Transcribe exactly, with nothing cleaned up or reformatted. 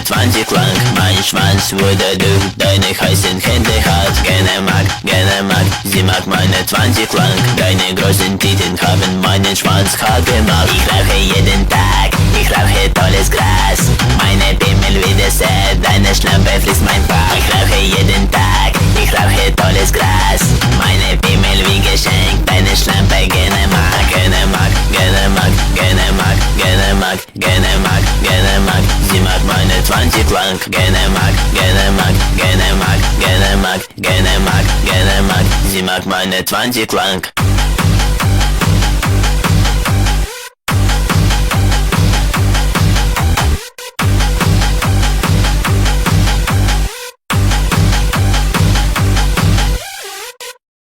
zwanzig lang. Mein Schwanz wurde durch deine heißen Hände hart. Gerne mag, gerne mag, sie mag meine zwanzig lang. Deine großen Titten haben meinen Schwanz hart gemacht. Ich rauche jeden Tag, ich rauche tolles Gras. Meine Pimmel wie Dessert, deine Schlampe fließt mein Bauch. Ich rauche jeden Tag, ich rauche tolles Gras. Meine Pimmel wie Geschenk, deine Schlampe gerne mag. Gerne mag, gerne mag, gerne mag, gerne mag, gerne mag, gerne mag. Sie mag meine zwanzig lang. Gerne mag, gerne mag, gerne mag, gerne mag, gerne mag, gerne mag. Sie mag meine zwanzig lang.